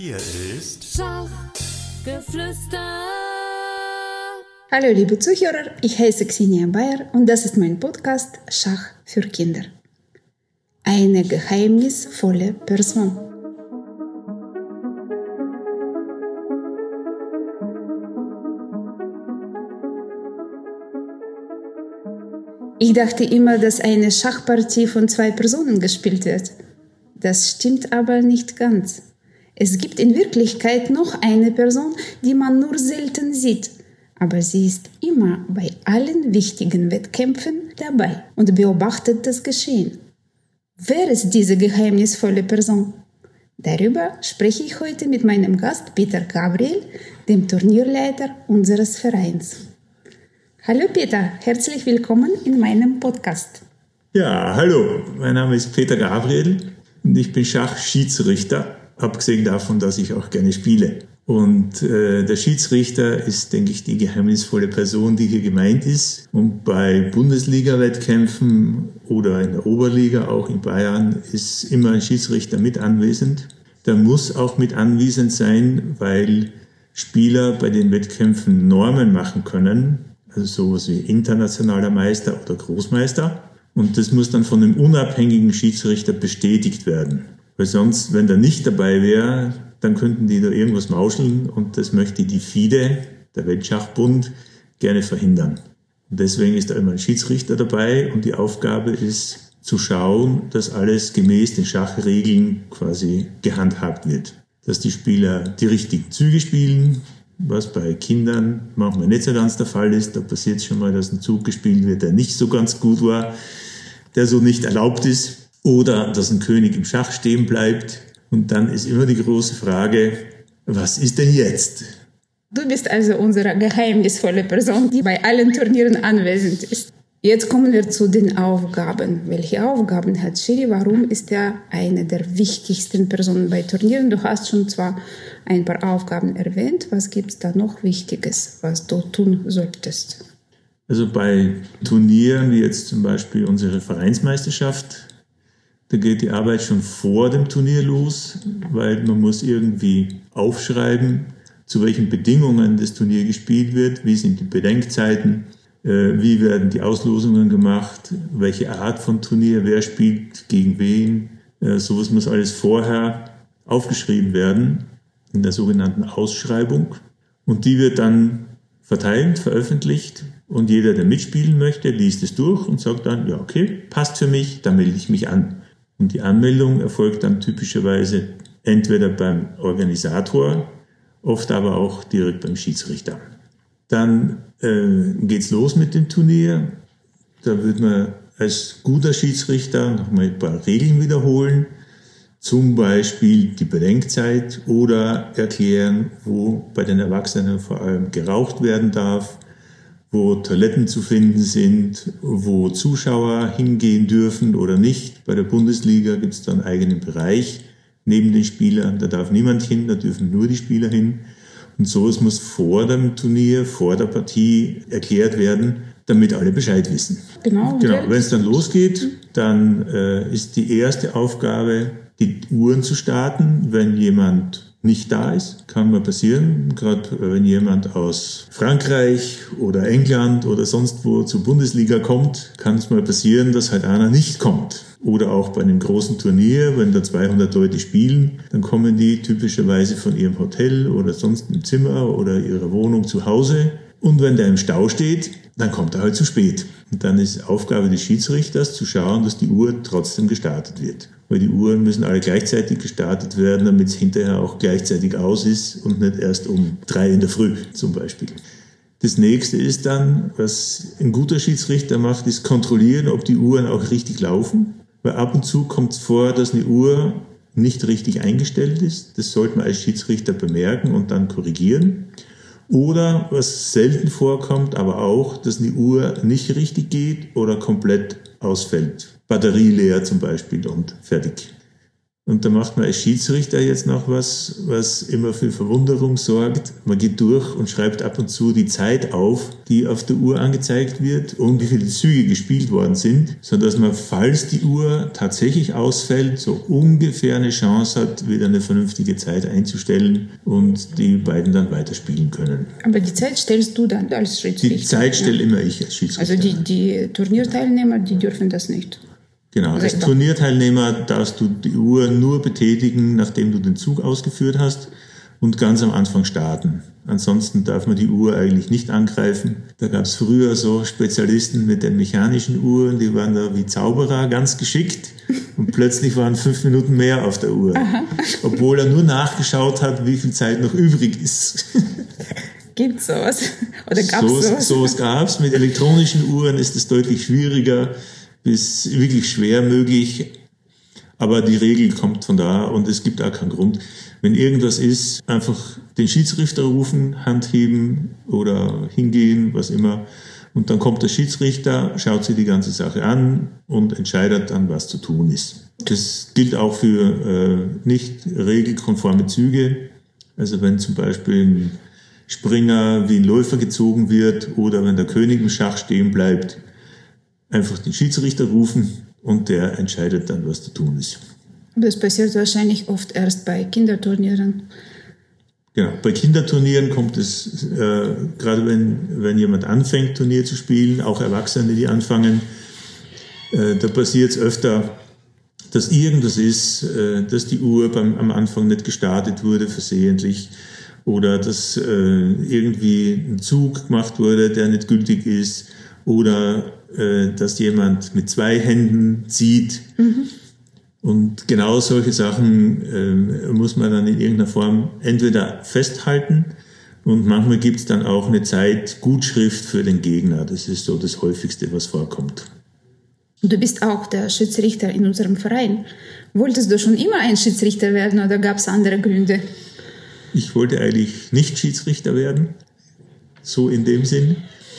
Hier ist Schachgeflüster. Hallo liebe Zuhörer, ich heiße Xenia Bayer und das ist mein Podcast Schach für Kinder. Eine geheimnisvolle Person. Ich dachte immer, dass eine Schachpartie von 2 Personen gespielt wird. Das stimmt aber nicht ganz. Es gibt in Wirklichkeit noch eine Person, die man nur selten sieht. Aber sie ist immer bei allen wichtigen Wettkämpfen dabei und beobachtet das Geschehen. Wer ist diese geheimnisvolle Person? Darüber spreche ich heute mit meinem Gast Peter Gabriel, dem Turnierleiter unseres Vereins. Hallo Peter, herzlich willkommen in meinem Podcast. Ja, hallo, mein Name ist Peter Gabriel und ich bin Schachschiedsrichter, abgesehen davon, dass ich auch gerne spiele. Und der Schiedsrichter ist, denke ich, die geheimnisvolle Person, die hier gemeint ist. Und bei Bundesliga-Wettkämpfen oder in der Oberliga, auch in Bayern, ist immer ein Schiedsrichter mit anwesend. Der muss auch mit anwesend sein, weil Spieler bei den Wettkämpfen Normen machen können, also sowas wie internationaler Meister oder Großmeister. Und das muss dann von einem unabhängigen Schiedsrichter bestätigt werden. Weil sonst, wenn der nicht dabei wäre, dann könnten die da irgendwas mauscheln und das möchte die FIDE, der Weltschachbund, gerne verhindern. Und deswegen ist da immer ein Schiedsrichter dabei und die Aufgabe ist zu schauen, dass alles gemäß den Schachregeln quasi gehandhabt wird. Dass die Spieler die richtigen Züge spielen, was bei Kindern manchmal nicht so ganz der Fall ist. Da passiert es schon mal, dass ein Zug gespielt wird, der nicht so ganz gut war, der so nicht erlaubt ist. Oder dass ein König im Schach stehen bleibt. Und dann ist immer die große Frage, was ist denn jetzt? Du bist also unsere geheimnisvolle Person, die bei allen Turnieren anwesend ist. Jetzt kommen wir zu den Aufgaben. Welche Aufgaben hat Schiri? Warum ist er eine der wichtigsten Personen bei Turnieren? Du hast schon zwar ein paar Aufgaben erwähnt. Was gibt es da noch Wichtiges, was du tun solltest? Also bei Turnieren, wie jetzt zum Beispiel unsere Vereinsmeisterschaft, da geht die Arbeit schon vor dem Turnier los, weil man muss irgendwie aufschreiben, zu welchen Bedingungen das Turnier gespielt wird, wie sind die Bedenkzeiten, wie werden die Auslosungen gemacht, welche Art von Turnier, wer spielt gegen wen. Sowas muss alles vorher aufgeschrieben werden in der sogenannten Ausschreibung. Und die wird dann verteilt, veröffentlicht und jeder, der mitspielen möchte, liest es durch und sagt dann, ja okay, passt für mich, da melde ich mich an. Und die Anmeldung erfolgt dann typischerweise entweder beim Organisator, oft aber auch direkt beim Schiedsrichter. Dann geht's los mit dem Turnier. Da wird man als guter Schiedsrichter nochmal ein paar Regeln wiederholen, zum Beispiel die Bedenkzeit oder erklären, wo bei den Erwachsenen vor allem geraucht werden darf, wo Toiletten zu finden sind, wo Zuschauer hingehen dürfen oder nicht. Bei der Bundesliga gibt es da einen eigenen Bereich neben den Spielern. Da darf niemand hin, da dürfen nur die Spieler hin. Und sowas muss vor dem Turnier, vor der Partie erklärt werden, damit alle Bescheid wissen. Genau. Wenn es dann losgeht, dann ist die erste Aufgabe, die Uhren zu starten, wenn jemand nicht da ist. Kann mal passieren, gerade wenn jemand aus Frankreich oder England oder sonst wo zur Bundesliga kommt, kann es mal passieren, dass halt einer nicht kommt. Oder auch bei einem großen Turnier, wenn da 200 Leute spielen, dann kommen die typischerweise von ihrem Hotel oder sonst im Zimmer oder ihrer Wohnung zu Hause. Und wenn der im Stau steht, dann kommt er halt zu spät. Und dann ist Aufgabe des Schiedsrichters zu schauen, dass die Uhr trotzdem gestartet wird. Weil die Uhren müssen alle gleichzeitig gestartet werden, damit es hinterher auch gleichzeitig aus ist und nicht erst um 3 in der Früh zum Beispiel. Das nächste ist dann, was ein guter Schiedsrichter macht, ist kontrollieren, ob die Uhren auch richtig laufen. Weil ab und zu kommt es vor, dass eine Uhr nicht richtig eingestellt ist. Das sollte man als Schiedsrichter bemerken und dann korrigieren. Oder, was selten vorkommt, aber auch, dass eine Uhr nicht richtig geht oder komplett ausfällt. Batterie leer zum Beispiel und fertig. Und da macht man als Schiedsrichter jetzt noch was immer für Verwunderung sorgt. Man geht durch und schreibt ab und zu die Zeit auf, die auf der Uhr angezeigt wird und wie viele Züge gespielt worden sind, sodass man, falls die Uhr tatsächlich ausfällt, so ungefähr eine Chance hat, wieder eine vernünftige Zeit einzustellen und die beiden dann weiterspielen können. Aber die Zeit stellst du dann als Schiedsrichter? Die Zeit stelle immer ich als Schiedsrichter. Also die Turnierteilnehmer, die dürfen das nicht? Genau, als Turnierteilnehmer darfst du die Uhr nur betätigen, nachdem du den Zug ausgeführt hast und ganz am Anfang starten. Ansonsten darf man die Uhr eigentlich nicht angreifen. Da gab es früher so Spezialisten mit den mechanischen Uhren, die waren da wie Zauberer ganz geschickt und plötzlich waren 5 Minuten mehr auf der Uhr, obwohl er nur nachgeschaut hat, wie viel Zeit noch übrig ist. Gibt's sowas? Oder gab's sowas? Sowas gab's. Mit elektronischen Uhren ist es deutlich schwieriger, bis wirklich schwer möglich, aber die Regel kommt von da und es gibt auch keinen Grund. Wenn irgendwas ist, einfach den Schiedsrichter rufen, Hand heben oder hingehen, was immer, und dann kommt der Schiedsrichter, schaut sich die ganze Sache an und entscheidet dann, was zu tun ist. Das gilt auch für nicht regelkonforme Züge, also wenn zum Beispiel ein Springer wie ein Läufer gezogen wird oder wenn der König im Schach stehen bleibt, einfach den Schiedsrichter rufen und der entscheidet dann, was zu tun ist. Das passiert wahrscheinlich oft erst bei Kinderturnieren. Genau, bei Kinderturnieren kommt es, gerade wenn jemand anfängt, Turnier zu spielen, auch Erwachsene, die anfangen, da passiert es öfter, dass irgendwas ist, dass die Uhr am Anfang nicht gestartet wurde, versehentlich, oder dass irgendwie ein Zug gemacht wurde, der nicht gültig ist, oder dass jemand mit 2 Händen zieht. Und genau solche Sachen muss man dann in irgendeiner Form entweder festhalten und manchmal gibt es dann auch eine Zeitgutschrift für den Gegner. Das ist so das Häufigste, was vorkommt. Du bist auch der Schiedsrichter in unserem Verein. Wolltest du schon immer ein Schiedsrichter werden oder gab es andere Gründe? Ich wollte eigentlich nicht Schiedsrichter werden, so in dem Sinn.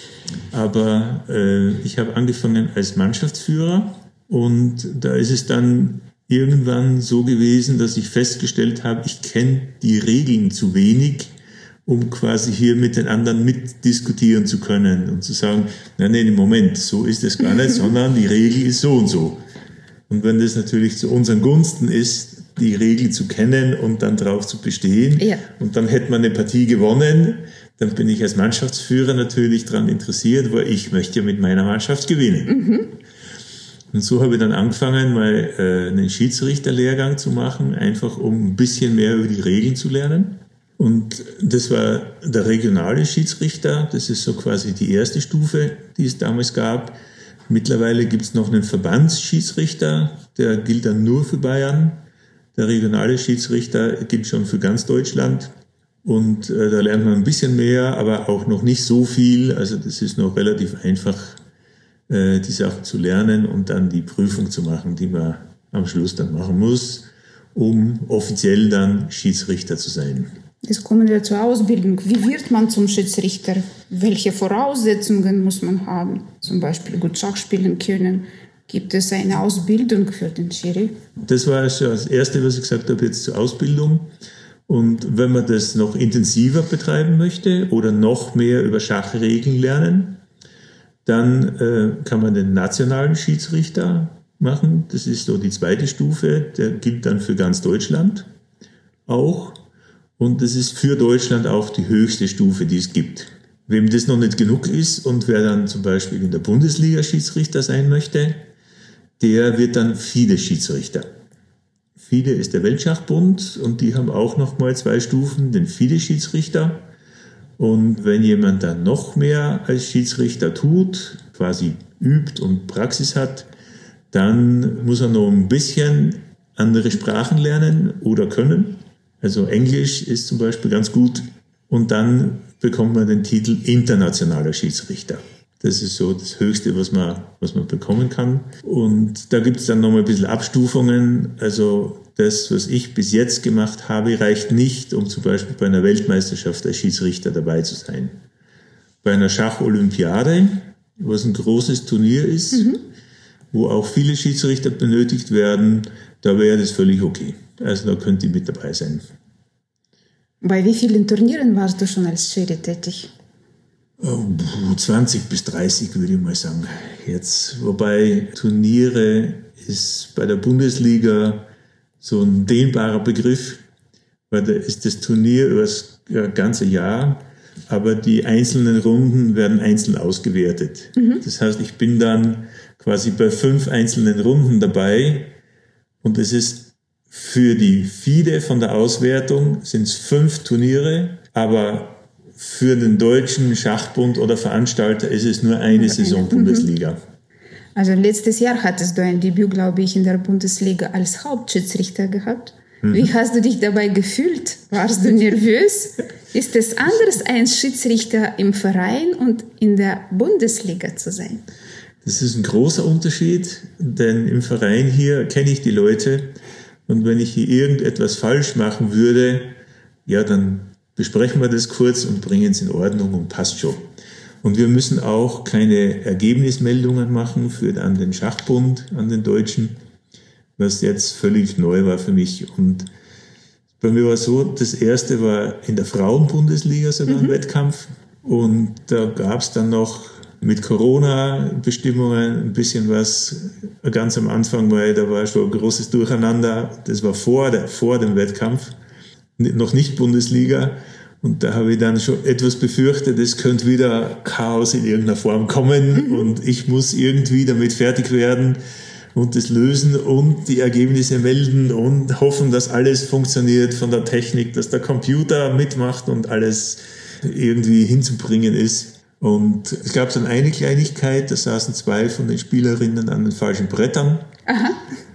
Aber ich habe angefangen als Mannschaftsführer und da ist es dann irgendwann so gewesen, dass ich festgestellt habe, ich kenne die Regeln zu wenig, um quasi hier mit den anderen mitdiskutieren zu können und zu sagen, nein, Moment, so ist es gar nicht, sondern die Regel ist so und so. Und wenn das natürlich zu unseren Gunsten ist, die Regel zu kennen und dann drauf zu bestehen, und dann hätte man eine Partie gewonnen, dann bin ich als Mannschaftsführer natürlich daran interessiert, weil ich möchte ja mit meiner Mannschaft gewinnen. Und so habe ich dann angefangen, mal einen Schiedsrichterlehrgang zu machen, einfach um ein bisschen mehr über die Regeln zu lernen. Und das war der regionale Schiedsrichter, das ist so quasi die erste Stufe, die es damals gab. Mittlerweile gibt es noch einen Verbandsschiedsrichter, der gilt dann nur für Bayern. Der regionale Schiedsrichter gilt schon für ganz Deutschland. Und da lernt man ein bisschen mehr, aber auch noch nicht so viel. Also das ist noch relativ einfach, die Sache zu lernen und dann die Prüfung zu machen, die man am Schluss dann machen muss, um offiziell dann Schiedsrichter zu sein. Jetzt kommen wir zur Ausbildung. Wie wird man zum Schiedsrichter? Welche Voraussetzungen muss man haben? Zum Beispiel gut Schach spielen können. Gibt es eine Ausbildung für den Schiri? Das war schon das Erste, was ich gesagt habe, jetzt zur Ausbildung. Und wenn man das noch intensiver betreiben möchte oder noch mehr über Schachregeln lernen, dann kann man den nationalen Schiedsrichter machen. Das ist so die zweite Stufe. Der gilt dann für ganz Deutschland auch. Und das ist für Deutschland auch die höchste Stufe, die es gibt. Wem das noch nicht genug ist und wer dann zum Beispiel in der Bundesliga Schiedsrichter sein möchte, der wird dann FIDE-Schiedsrichter. FIDE ist der Weltschachbund und die haben auch nochmal 2 Stufen, den FIDE-Schiedsrichter. Und wenn jemand dann noch mehr als Schiedsrichter tut, quasi übt und Praxis hat, dann muss er noch ein bisschen andere Sprachen lernen oder können. Also Englisch ist zum Beispiel ganz gut und dann bekommt man den Titel internationaler Schiedsrichter. Das ist so das Höchste, was man bekommen kann. Und da gibt es dann nochmal ein bisschen Abstufungen. Also das, was ich bis jetzt gemacht habe, reicht nicht, um zum Beispiel bei einer Weltmeisterschaft als Schiedsrichter dabei zu sein. Bei einer Schacholympiade, was ein großes Turnier ist, wo auch viele Schiedsrichter benötigt werden, da wäre das völlig okay. Also da könnte ich mit dabei sein. Bei wie vielen Turnieren warst du schon als Schiri tätig? 20 bis 30 würde ich mal sagen. Jetzt, wobei Turniere ist bei der Bundesliga so ein dehnbarer Begriff, weil da ist das Turnier über das ganze Jahr, aber die einzelnen Runden werden einzeln ausgewertet. Das heißt, ich bin dann quasi bei 5 einzelnen Runden dabei und es ist für die FIDE von der Auswertung sind es 5 Turniere, aber für den Deutschen Schachbund oder Veranstalter ist es nur eine Saison Bundesliga. Also letztes Jahr hattest du ein Debüt, glaube ich, in der Bundesliga als Hauptschiedsrichter gehabt. Wie hast du dich dabei gefühlt? Warst du nervös? Ist es anders, ein Schiedsrichter im Verein und in der Bundesliga zu sein? Das ist ein großer Unterschied, denn im Verein hier kenne ich die Leute und wenn ich hier irgendetwas falsch machen würde, ja, dann besprechen wir das kurz und bringen es in Ordnung und passt schon. Und wir müssen auch keine Ergebnismeldungen machen für an den Schachbund, an den Deutschen, was jetzt völlig neu war für mich. Und bei mir war es so, das erste war in der Frauenbundesliga sogar ein Wettkampf und da gab es dann noch mit Corona-Bestimmungen ein bisschen was ganz am Anfang, weil da war schon ein großes Durcheinander. Das war vor dem Wettkampf, noch nicht Bundesliga. Und da habe ich dann schon etwas befürchtet, es könnte wieder Chaos in irgendeiner Form kommen und ich muss irgendwie damit fertig werden und das lösen und die Ergebnisse melden und hoffen, dass alles funktioniert von der Technik, dass der Computer mitmacht und alles irgendwie hinzubringen ist. Und es gab dann eine Kleinigkeit, da saßen 2 von den Spielerinnen an den falschen Brettern. Aha.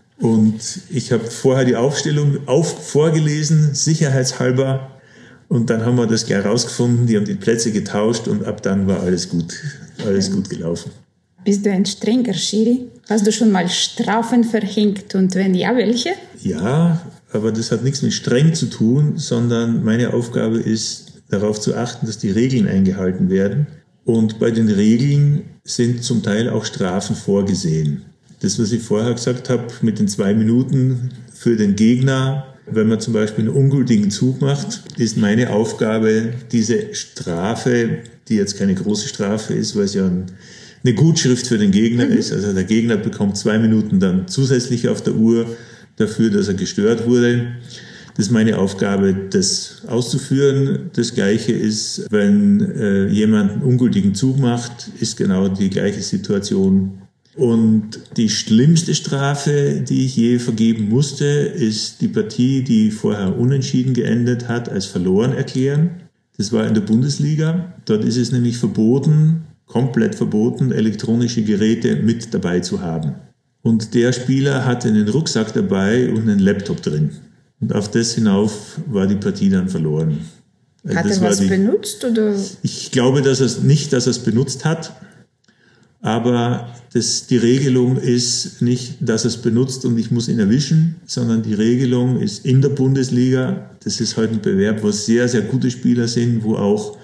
Und ich habe vorher die Aufstellung vorgelesen, sicherheitshalber. Und dann haben wir das gleich rausgefunden, die haben die Plätze getauscht und ab dann war alles gut gelaufen. Bist du ein strenger Schiri? Hast du schon mal Strafen verhängt und wenn ja, welche? Ja, aber das hat nichts mit streng zu tun, sondern meine Aufgabe ist, darauf zu achten, dass die Regeln eingehalten werden. Und bei den Regeln sind zum Teil auch Strafen vorgesehen. Das, was ich vorher gesagt habe, mit den 2 Minuten für den Gegner, wenn man zum Beispiel einen ungültigen Zug macht, ist meine Aufgabe, diese Strafe, die jetzt keine große Strafe ist, weil es ja eine Gutschrift für den Gegner ist. Also der Gegner bekommt 2 Minuten dann zusätzlich auf der Uhr dafür, dass er gestört wurde. Das ist meine Aufgabe, das auszuführen. Das Gleiche ist, wenn jemand einen ungültigen Zug macht, ist genau die gleiche Situation. Und die schlimmste Strafe, die ich je vergeben musste, ist die Partie, die vorher unentschieden geendet hat, als verloren erklären. Das war in der Bundesliga. Dort ist es nämlich verboten, komplett verboten, elektronische Geräte mit dabei zu haben. Und der Spieler hatte einen Rucksack dabei und einen Laptop drin. Und auf das hinauf war die Partie dann verloren. Hat er was benutzt? Oder? Ich glaube, dass er es benutzt hat. Aber die Regelung ist nicht, dass er es benutzt und ich muss ihn erwischen, sondern die Regelung ist in der Bundesliga. Das ist heute ein Bewerb, wo sehr, sehr gute Spieler sind, wo auch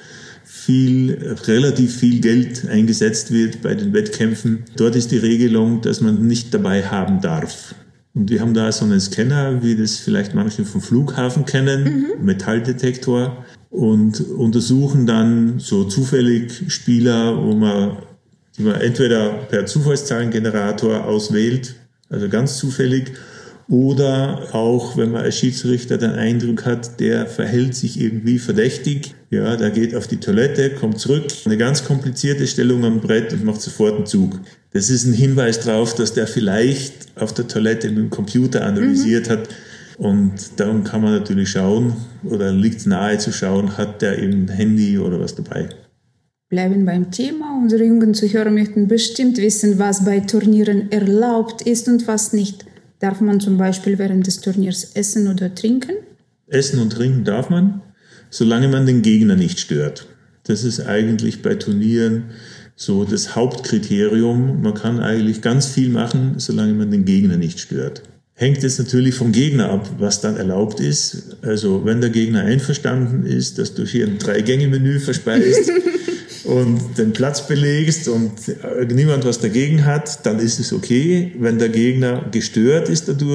relativ viel Geld eingesetzt wird bei den Wettkämpfen. Dort ist die Regelung, dass man nicht dabei haben darf. Und wir haben da so einen Scanner, wie das vielleicht manche vom Flughafen kennen, Metalldetektor, und untersuchen dann so zufällig Spieler, die man entweder per Zufallszahlengenerator auswählt, also ganz zufällig, oder auch, wenn man als Schiedsrichter den Eindruck hat, der verhält sich irgendwie verdächtig, ja, der geht auf die Toilette, kommt zurück, eine ganz komplizierte Stellung am Brett und macht sofort einen Zug. Das ist ein Hinweis darauf, dass der vielleicht auf der Toilette mit dem Computer analysiert hat. Und darum kann man natürlich schauen, oder liegt es nahe zu schauen, hat der eben ein Handy oder was dabei. Bleiben beim Thema. Unsere jungen Zuhörer möchten bestimmt wissen, was bei Turnieren erlaubt ist und was nicht. Darf man zum Beispiel während des Turniers essen oder trinken? Essen und trinken darf man, solange man den Gegner nicht stört. Das ist eigentlich bei Turnieren so das Hauptkriterium. Man kann eigentlich ganz viel machen, solange man den Gegner nicht stört. Hängt jetzt natürlich vom Gegner ab, was dann erlaubt ist. Also wenn der Gegner einverstanden ist, dass du hier ein 3-Gänge-Menü verspeist und den Platz belegst und niemand was dagegen hat, dann ist es okay. Wenn der Gegner gestört ist dadurch,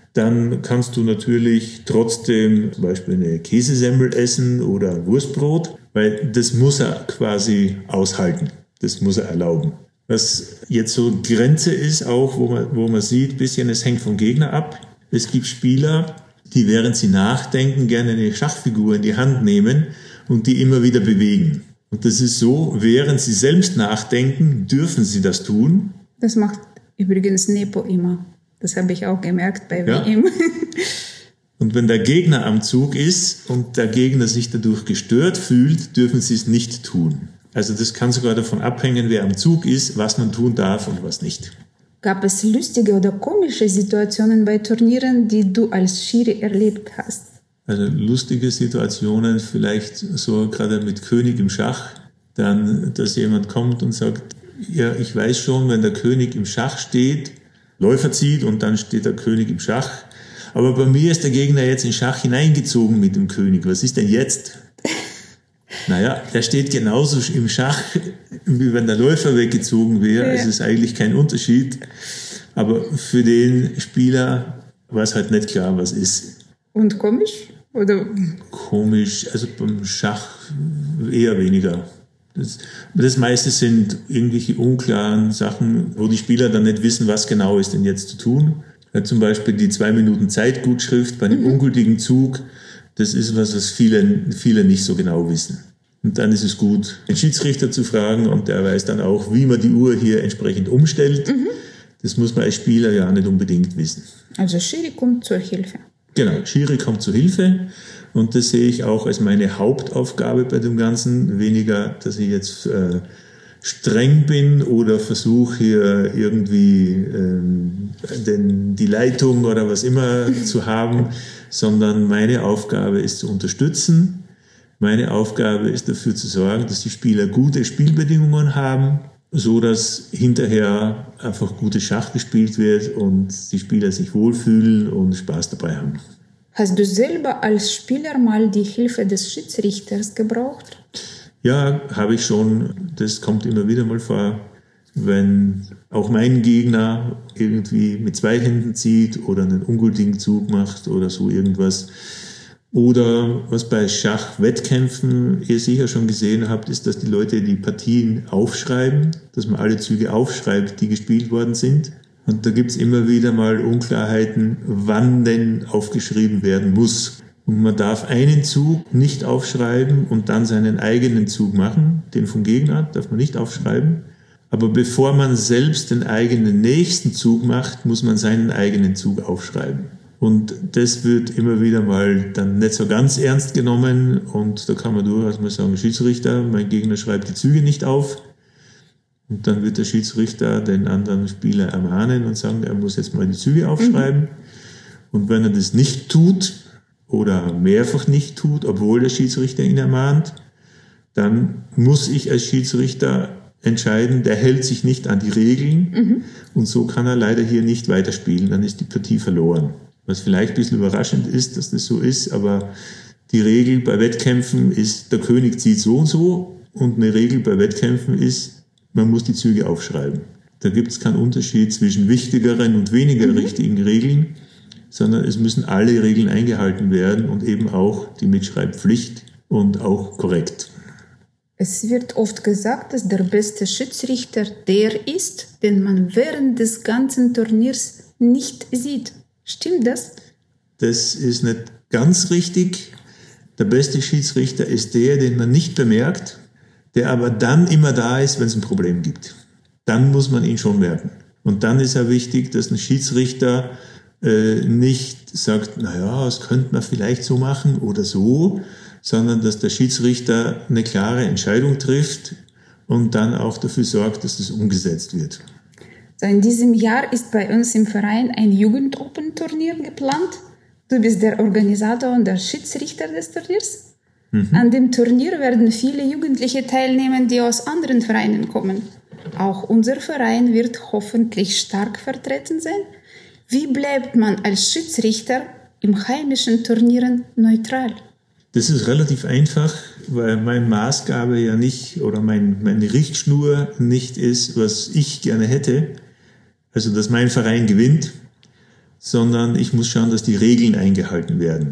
dann kannst du natürlich trotzdem zum Beispiel eine Käsesemmel essen oder ein Wurstbrot, weil das muss er quasi aushalten, das muss er erlauben. Was jetzt so Grenze ist auch, wo man sieht, bisschen, es hängt vom Gegner ab. Es gibt Spieler, die während sie nachdenken gerne eine Schachfigur in die Hand nehmen und die immer wieder bewegen. Und das ist so, während sie selbst nachdenken, dürfen sie das tun. Das macht übrigens Nepo immer. Das habe ich auch gemerkt bei WM. Und wenn der Gegner am Zug ist und der Gegner sich dadurch gestört fühlt, dürfen sie es nicht tun. Also das kann sogar davon abhängen, wer am Zug ist, was man tun darf und was nicht. Gab es lustige oder komische Situationen bei Turnieren, die du als Schiri erlebt hast? Also lustige Situationen, vielleicht so gerade mit König im Schach, dann, dass jemand kommt und sagt, ja, ich weiß schon, wenn der König im Schach steht, Läufer zieht und dann steht der König im Schach. Aber bei mir ist der Gegner jetzt in Schach hineingezogen mit dem König. Was ist denn jetzt? Naja, der steht genauso im Schach, wie wenn der Läufer weggezogen wäre. Ja. Es ist eigentlich kein Unterschied. Aber für den Spieler war es halt nicht klar, was ist. Und komisch? Oder? Komisch, also beim Schach eher weniger. Das meiste sind irgendwelche unklaren Sachen, wo die Spieler dann nicht wissen, was genau ist denn jetzt zu tun. Zum Beispiel die 2 Minuten Zeitgutschrift bei einem ungültigen Zug, das ist was viele nicht so genau wissen. Und dann ist es gut, den Schiedsrichter zu fragen und der weiß dann auch, wie man die Uhr hier entsprechend umstellt. Das muss man als Spieler ja nicht unbedingt wissen. Also Schiri kommt zur Hilfe. Genau, Schiri kommt zur Hilfe. Und das sehe ich auch als meine Hauptaufgabe bei dem Ganzen. Weniger, dass ich jetzt streng bin oder versuche hier irgendwie die Leitung oder was immer zu haben, sondern meine Aufgabe ist zu unterstützen. Meine Aufgabe ist dafür zu sorgen, dass die Spieler gute Spielbedingungen haben, so dass hinterher einfach gutes Schach gespielt wird und die Spieler sich wohlfühlen und Spaß dabei haben. Hast du selber als Spieler mal die Hilfe des Schiedsrichters gebraucht? Ja, habe ich schon. Das kommt immer wieder mal vor, wenn auch mein Gegner irgendwie mit 2 Händen zieht oder einen ungültigen Zug macht oder so irgendwas. Oder was bei Schachwettkämpfen ihr sicher schon gesehen habt, ist, dass die Leute die Partien aufschreiben, dass man alle Züge aufschreibt, die gespielt worden sind. Und da gibt es immer wieder mal Unklarheiten, wann denn aufgeschrieben werden muss. Und man darf einen Zug nicht aufschreiben und dann seinen eigenen Zug machen. Den vom Gegner darf man nicht aufschreiben. Aber bevor man selbst den eigenen nächsten Zug macht, muss man seinen eigenen Zug aufschreiben. Und das wird immer wieder mal dann nicht so ganz ernst genommen. Und da kann man durchaus mal sagen, Schiedsrichter, mein Gegner schreibt die Züge nicht auf. Und dann wird der Schiedsrichter den anderen Spieler ermahnen und sagen, er muss jetzt mal die Züge aufschreiben. Und wenn er das nicht tut oder mehrfach nicht tut, obwohl der Schiedsrichter ihn ermahnt, dann muss ich als Schiedsrichter entscheiden, der hält sich nicht an die Regeln und so kann er leider hier nicht weiterspielen, dann ist die Partie verloren. Was vielleicht ein bisschen überraschend ist, dass das so ist, aber die Regel bei Wettkämpfen ist, der König zieht so und eine Regel bei Wettkämpfen ist, man muss die Züge aufschreiben. Da gibt es keinen Unterschied zwischen wichtigeren und weniger richtigen Regeln, sondern es müssen alle Regeln eingehalten werden und eben auch die Mitschreibpflicht und auch korrekt. Es wird oft gesagt, dass der beste Schiedsrichter der ist, den man während des ganzen Turniers nicht sieht. Stimmt das? Das ist nicht ganz richtig. Der beste Schiedsrichter ist der, den man nicht bemerkt, der aber dann immer da ist, wenn es ein Problem gibt. Dann muss man ihn schon merken. Und dann ist ja wichtig, dass ein Schiedsrichter nicht sagt, naja, das könnte man vielleicht so machen oder so, sondern dass der Schiedsrichter eine klare Entscheidung trifft und dann auch dafür sorgt, dass das umgesetzt wird. So, in diesem Jahr ist bei uns im Verein ein Jugend-Open-Turnier geplant. Du bist der Organisator und der Schiedsrichter des Turniers. An dem Turnier werden viele Jugendliche teilnehmen, die aus anderen Vereinen kommen. Auch unser Verein wird hoffentlich stark vertreten sein. Wie bleibt man als Schiedsrichter im heimischen Turnieren neutral? Das ist relativ einfach, weil meine Maßgabe ja nicht oder meine Richtschnur nicht ist, was ich gerne hätte. Also, dass mein Verein gewinnt, sondern ich muss schauen, dass die Regeln eingehalten werden.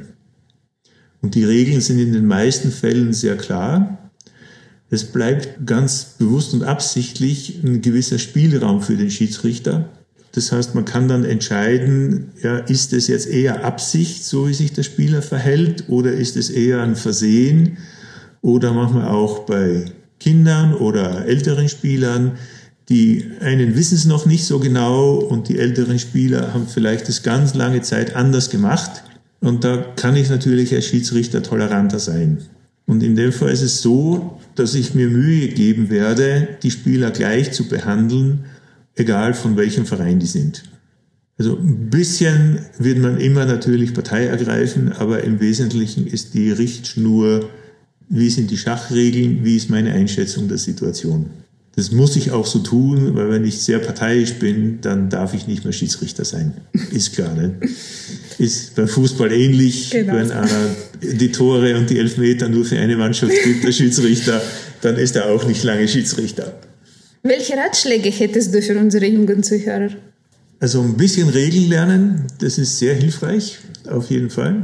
Und die Regeln sind in den meisten Fällen sehr klar. Es bleibt ganz bewusst und absichtlich ein gewisser Spielraum für den Schiedsrichter. Das heißt, man kann dann entscheiden, ja, ist es jetzt eher Absicht, so wie sich der Spieler verhält, oder ist es eher ein Versehen? Oder manchmal auch bei Kindern oder älteren Spielern, die einen wissen es noch nicht so genau und die älteren Spieler haben vielleicht das ganz lange Zeit anders gemacht. Und da kann ich natürlich als Schiedsrichter toleranter sein. Und in dem Fall ist es so, dass ich mir Mühe geben werde, die Spieler gleich zu behandeln, egal von welchem Verein die sind. Also ein bisschen wird man immer natürlich Partei ergreifen, aber im Wesentlichen ist die Richtschnur, wie sind die Schachregeln, wie ist meine Einschätzung der Situation. Das muss ich auch so tun, weil wenn ich sehr parteiisch bin, dann darf ich nicht mehr Schiedsrichter sein. Ist klar, ne? Ist beim Fußball ähnlich, genau. Wenn einer die Tore und die Elfmeter nur für eine Mannschaft gibt, der Schiedsrichter, dann ist er auch nicht lange Schiedsrichter. Welche Ratschläge hättest du für unsere jungen Zuhörer? Also ein bisschen Regeln lernen, das ist sehr hilfreich, auf jeden Fall.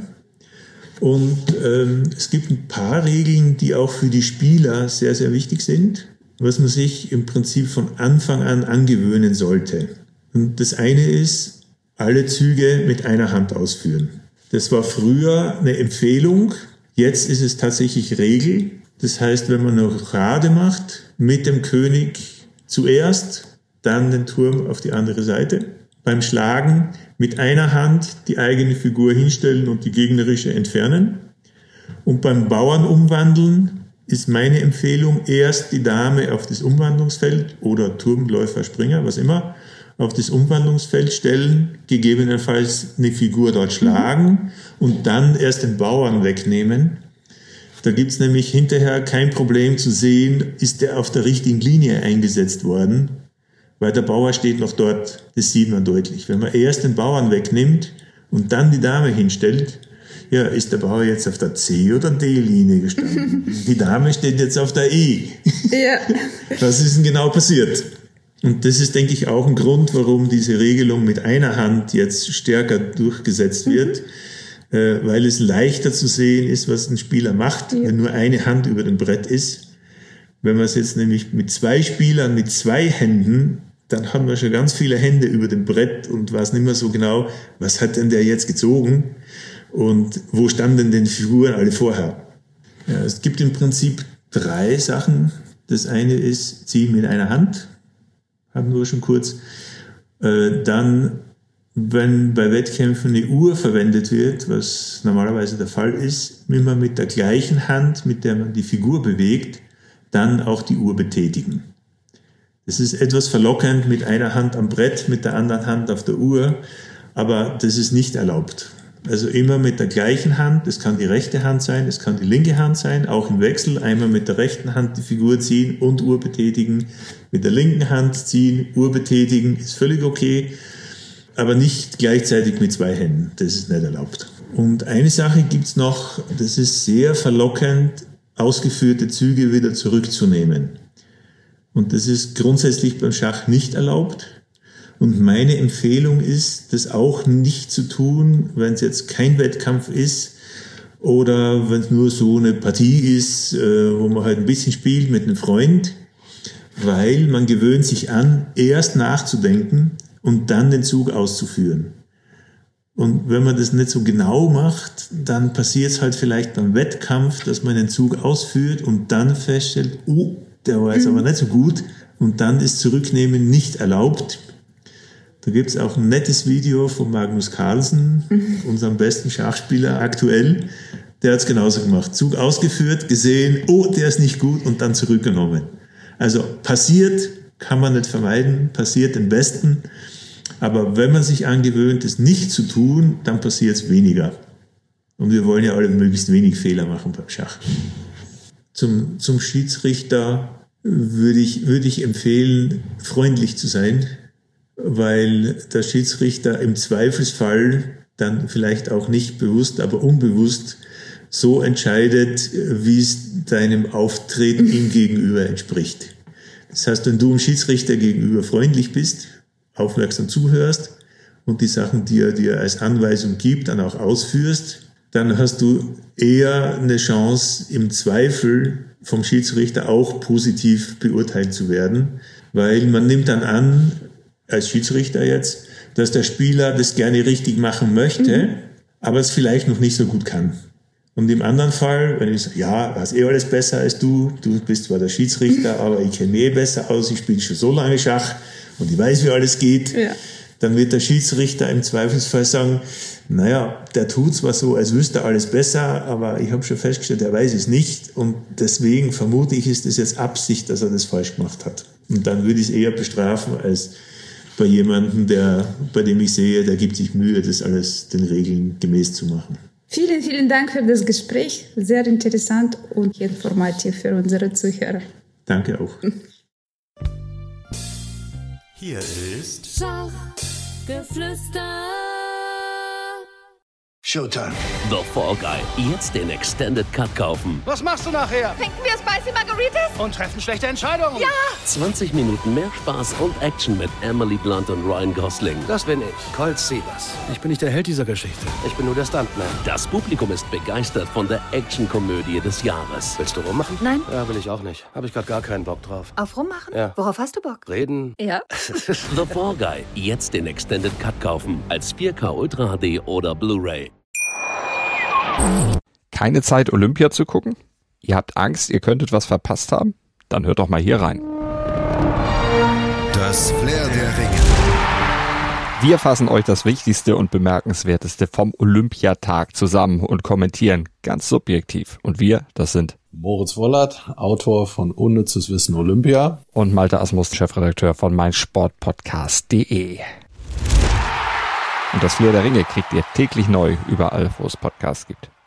Und es gibt ein paar Regeln, die auch für die Spieler sehr, sehr wichtig sind, was man sich im Prinzip von Anfang an angewöhnen sollte. Und das eine ist, alle Züge mit einer Hand ausführen. Das war früher eine Empfehlung, jetzt ist es tatsächlich Regel. Das heißt, wenn man eine Rochade macht, mit dem König zuerst, dann den Turm auf die andere Seite. Beim Schlagen mit einer Hand die eigene Figur hinstellen und die gegnerische entfernen. Und beim Bauern umwandeln ist meine Empfehlung, erst die Dame auf das Umwandlungsfeld oder Turm, Läufer, Springer, was immer, auf das Umwandlungsfeld stellen, gegebenenfalls eine Figur dort schlagen und dann erst den Bauern wegnehmen. Da gibt es nämlich hinterher kein Problem zu sehen, ist der auf der richtigen Linie eingesetzt worden, weil der Bauer steht noch dort, das sieht man deutlich. Wenn man erst den Bauern wegnimmt und dann die Dame hinstellt, ja, ist der Bauer jetzt auf der C- oder D-Linie gestanden? Die Dame steht jetzt auf der E. Ja. Was ist denn genau passiert? Und das ist, denke ich, auch ein Grund, warum diese Regelung mit einer Hand jetzt stärker durchgesetzt wird, weil es leichter zu sehen ist, was ein Spieler macht, wenn nur eine Hand über dem Brett ist. Wenn man es jetzt nämlich mit zwei Spielern, mit zwei Händen, dann haben wir schon ganz viele Hände über dem Brett und weiß nicht mehr so genau, was hat denn der jetzt gezogen und wo standen denn die Figuren alle vorher. Ja, es gibt im Prinzip 3 Sachen. Das eine ist, ziehen mit einer Hand, haben wir schon kurz. Dann, wenn bei Wettkämpfen eine Uhr verwendet wird, was normalerweise der Fall ist, immer mit der gleichen Hand, mit der man die Figur bewegt, dann auch die Uhr betätigen. Das ist etwas verlockend mit einer Hand am Brett, mit der anderen Hand auf der Uhr, aber das ist nicht erlaubt. Also immer mit der gleichen Hand, das kann die rechte Hand sein, das kann die linke Hand sein, auch im Wechsel, einmal mit der rechten Hand die Figur ziehen und Uhr betätigen, mit der linken Hand ziehen, Uhr betätigen, ist völlig okay, aber nicht gleichzeitig mit 2 Händen, das ist nicht erlaubt. Und eine Sache gibt's noch, das ist sehr verlockend, ausgeführte Züge wieder zurückzunehmen. Und das ist grundsätzlich beim Schach nicht erlaubt. Und meine Empfehlung ist, das auch nicht zu tun, wenn es jetzt kein Wettkampf ist oder wenn es nur so eine Partie ist, wo man halt ein bisschen spielt mit einem Freund, weil man gewöhnt sich an, erst nachzudenken und dann den Zug auszuführen. Und wenn man das nicht so genau macht, dann passiert es halt vielleicht beim Wettkampf, dass man den Zug ausführt und dann feststellt, oh, der war jetzt aber nicht so gut und dann ist Zurücknehmen nicht erlaubt. Da gibt es auch ein nettes Video von Magnus Carlsen, unserem besten Schachspieler aktuell. Der hat es genauso gemacht. Zug ausgeführt, gesehen, oh, der ist nicht gut und dann zurückgenommen. Also passiert, kann man nicht vermeiden, passiert den Besten. Aber wenn man sich angewöhnt, es nicht zu tun, dann passiert es weniger. Und wir wollen ja alle möglichst wenig Fehler machen beim Schach. Zum Schiedsrichter würde ich empfehlen, freundlich zu sein, weil der Schiedsrichter im Zweifelsfall dann vielleicht auch nicht bewusst, aber unbewusst so entscheidet, wie es deinem Auftreten ihm gegenüber entspricht. Das heißt, wenn du dem Schiedsrichter gegenüber freundlich bist, aufmerksam zuhörst und die Sachen, die er dir als Anweisung gibt, dann auch ausführst, dann hast du eher eine Chance, im Zweifel vom Schiedsrichter auch positiv beurteilt zu werden, weil man nimmt dann an, als Schiedsrichter jetzt, dass der Spieler das gerne richtig machen möchte, aber es vielleicht noch nicht so gut kann. Und im anderen Fall, wenn ich sage, ja, weiß alles besser als du bist zwar der Schiedsrichter, aber ich kenne mich besser aus, ich spiele schon so lange Schach und ich weiß, wie alles geht, dann wird der Schiedsrichter im Zweifelsfall sagen, naja, der tut zwar so, als wüsste er alles besser, aber ich habe schon festgestellt, er weiß es nicht und deswegen vermute ich, ist es jetzt Absicht, dass er das falsch gemacht hat. Und dann würde ich es eher bestrafen, als bei jemandem, bei dem ich sehe, der gibt sich Mühe, das alles den Regeln gemäß zu machen. Vielen, vielen Dank für das Gespräch. Sehr interessant und informativ für unsere Zuhörer. Danke auch. Hier ist Schachgeflüster. Showtime. The Fall Guy. Jetzt den Extended Cut kaufen. Was machst du nachher? Trinken wir Spicy Margaritas? Und treffen schlechte Entscheidungen? Ja! 20 Minuten mehr Spaß und Action mit Emily Blunt und Ryan Gosling. Das bin ich, Colt Sievers. Ich bin nicht der Held dieser Geschichte. Ich bin nur der Stuntman. Das Publikum ist begeistert von der Actionkomödie des Jahres. Willst du rummachen? Nein. Ja, will ich auch nicht. Habe ich gerade gar keinen Bock drauf. Auf rummachen? Ja. Worauf hast du Bock? Reden? Ja. The Fall Guy. Jetzt den Extended Cut kaufen. Als 4K Ultra HD oder Blu-ray. Keine Zeit, Olympia zu gucken? Ihr habt Angst, ihr könntet was verpasst haben? Dann hört doch mal hier rein. das Flair der Ringe. Wir fassen euch das Wichtigste und Bemerkenswerteste vom Olympiatag zusammen und kommentieren ganz subjektiv. Und wir, das sind Moritz Wollert, Autor von Unnützes Wissen Olympia. Und Malte Asmus, Chefredakteur von meinsportpodcast.de. Und das Flair der Ringe kriegt ihr täglich neu überall, wo es Podcasts gibt.